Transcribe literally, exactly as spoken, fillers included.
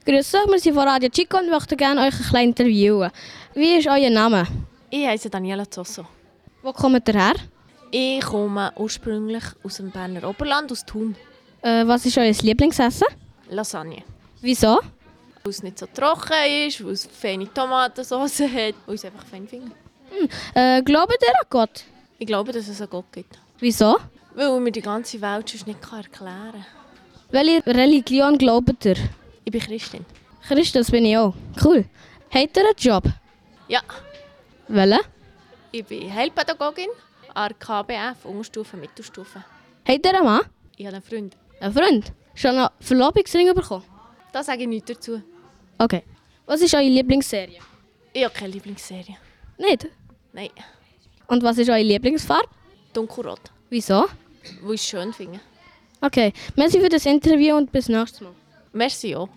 Grüß euch, wir sind von Radio Chico und möchten gerne euch ein bisschen interviewen. Wie ist euer Name? Ich heiße Daniela Zosso. Wo kommt ihr her? Ich komme ursprünglich aus dem Berner Oberland, aus Thun. Äh, was ist euer Lieblingsessen? Lasagne. Wieso? Weil es nicht so trocken ist, weil es feine Tomatensauce hat, weil ich es einfach fein finde. Hm. Äh, glaubt ihr an Gott? Ich glaube, dass es einen Gott gibt. Wieso? Weil ich mir die ganze Welt sonst nicht erklären kann. Welche Religion glaubt ihr? Ich bin Christin. Christ, das bin ich auch. Cool. Habt ihr einen Job? Ja, Welchen? ich bin Heilpädagogin an der K B F, Unterstufe, Mittelstufe. Habt ihr einen Mann? Ich habe einen Freund. Einen Freund? Schon einen Verlobungsring bekommen? Da sage ich nichts dazu. Okay. Was ist eure Lieblingsserie? Ich habe keine Lieblingsserie. Nicht? Nein, Und was ist eure Lieblingsfarbe? dunkelrot. Wieso? Weil ich es schön finde. Okay. Merci für das Interview und bis nächstes Mal. Merci auch.